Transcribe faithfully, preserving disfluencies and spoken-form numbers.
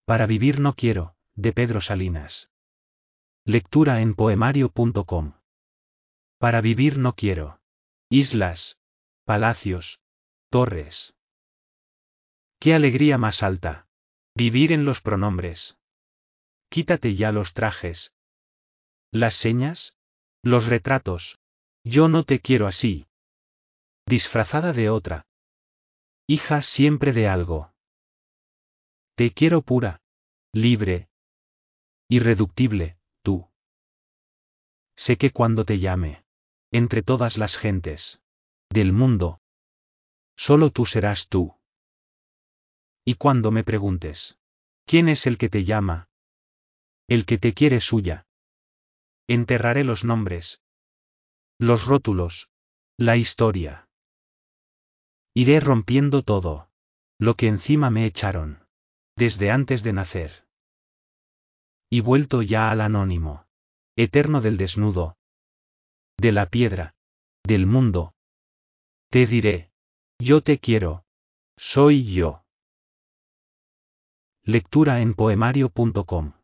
Para vivir no quiero, de Pedro Salinas. Lectura en poemario punto com. Para vivir no quiero. Islas, palacios, torres. ¡Qué alegría más alta! Vivir en los pronombres. Quítate ya los trajes. Las señas, los retratos. Yo no te quiero así. Disfrazada de otra. Hija siempre de algo. Te quiero pura, libre, irreductible, tú. Sé que cuando te llame, entre todas las gentes del mundo, solo tú serás tú. Y cuando me preguntes, ¿quién es el que te llama? El que te quiere suya. Enterraré los nombres, los rótulos, la historia. Iré rompiendo todo lo que encima me echaron, desde antes de nacer. Y vuelto ya al anónimo, eterno del desnudo, de la piedra, del mundo. Te diré, yo te quiero, soy yo. Lectura en poemario punto com